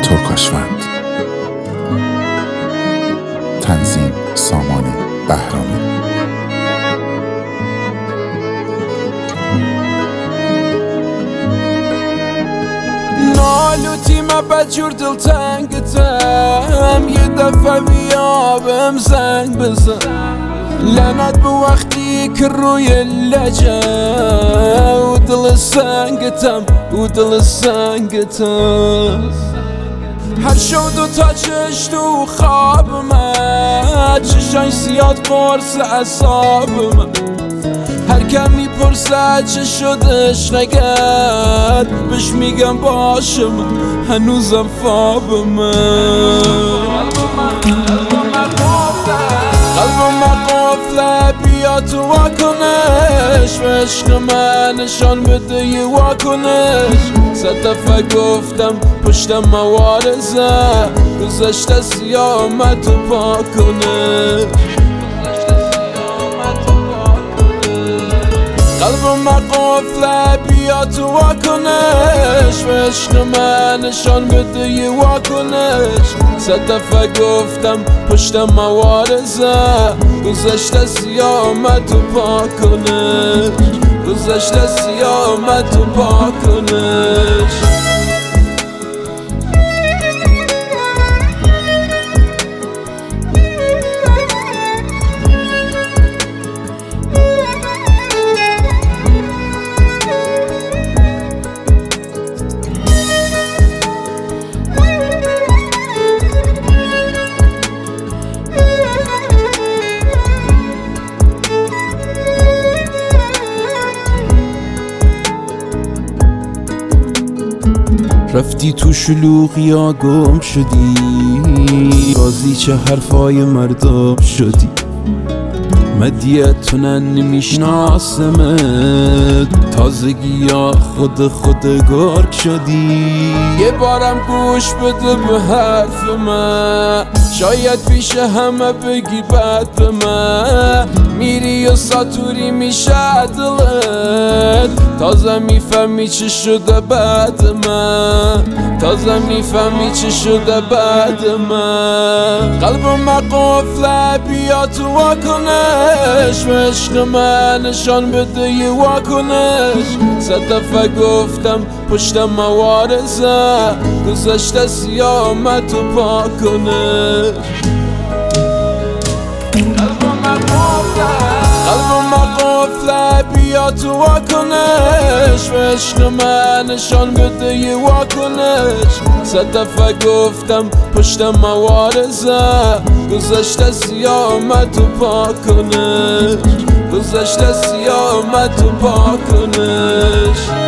ترکاشوند. تنظیم سامان بهرامی. نالوتی ما بجور دل تنگتم، یه دفعه بیابم زنگ بزن. لعنت به وقتی که روی لجه و دل سنگتم هر شب دو تا چش تو خوابم، چشای سیاد قرص اعصابم. هر کم میپرسد چه شدش نگرد، بهش میگم باشم هنوزم خوابم. قلبم قفله بیا تو واکنش، به عشق من نشان بده یه واکنش. 100 دفعه گفتم پشتم موارزه، گذشته سیاه آمد تو پاکنش. قلبم قفله بیا تو واکنش، به عشق من نشان بده یه واکنش. 100 دفعه گفتم پشتم موارزه، گذشته سیاه آمد تو پاکنش. گذشته سیاه آمد تو پاکنش. رفتی تو شلوغی ها گم شدی، بازی چه حرفای مردم شدی. مدیتونن نمیشناسمت، تازگی ها خود گرگ شدی. یه بارم گوش بده به حرف من، شاید پیش همه بگی بد به من. میری و ساتوری میشه دلت، تازه میفهمی چه شده بعد من. تازه میفهمی چه شده بعد من. قلبم قفله بیا تو واکنش، به عشق من نشان بده یه واکنش. 100 دفعه گفتم پشتم موارزه، گذشته سیاه آمد تو پاکنش. قلبم قفله بیا تو واکنش، به عشق من نشان بده یه واکنش. 100 دفعه گفتم پشتم موارزه، گذشته سیاه آمد تو پاکنش. گذشته سیاه آمد تو پاکنش.